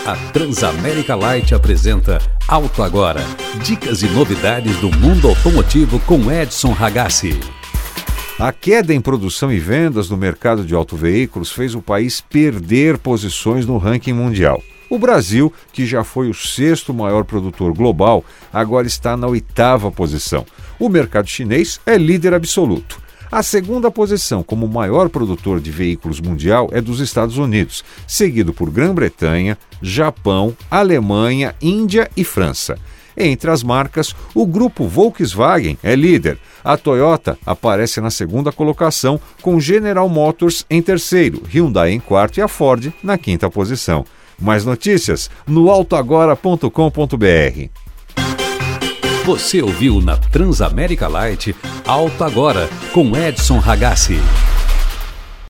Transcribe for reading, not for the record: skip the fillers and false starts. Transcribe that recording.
A Transamérica Light apresenta Auto Agora. Dicas e novidades do mundo automotivo com Edson Ragazzi. A queda em produção e vendas no mercado de autoveículos fez o país perder posições no ranking mundial. O Brasil, que já foi o sexto maior produtor global, agora está na 8ª posição. O mercado chinês é líder absoluto. A segunda posição como maior produtor de veículos mundial é dos Estados Unidos, seguido por Grã-Bretanha, Japão, Alemanha, Índia e França. Entre as marcas, o grupo Volkswagen é líder. A Toyota aparece na segunda colocação, com General Motors em terceiro, Hyundai em quarto e a Ford na 5ª posição. Mais notícias no autoagora.com.br. Você ouviu na Transamérica Light Auto Agora com Edson Ragazzi.